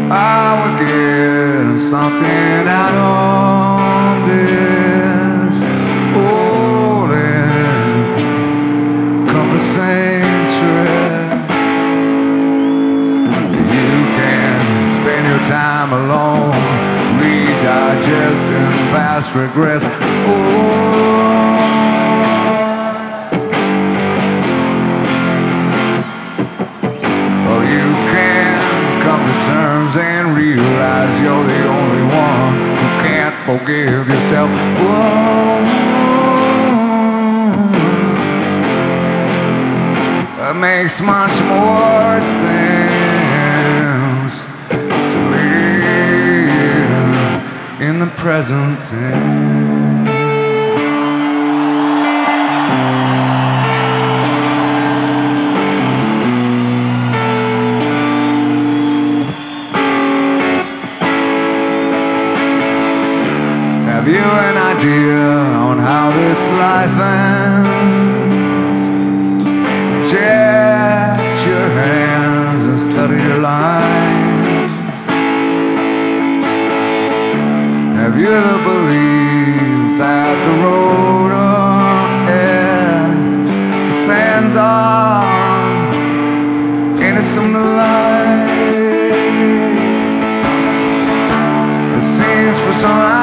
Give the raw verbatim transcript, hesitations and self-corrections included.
I would get something out of this old and compensating trip. You can spend your time alone, redigesting past regrets. Oh, and realize you're the only one who can't forgive yourself. Whoa. That makes much more sense to live in the present tense. Have you an idea on how this life ends? Jet your hands and study your life. Have you the belief that the road ahead stands on innocent light? It seems for some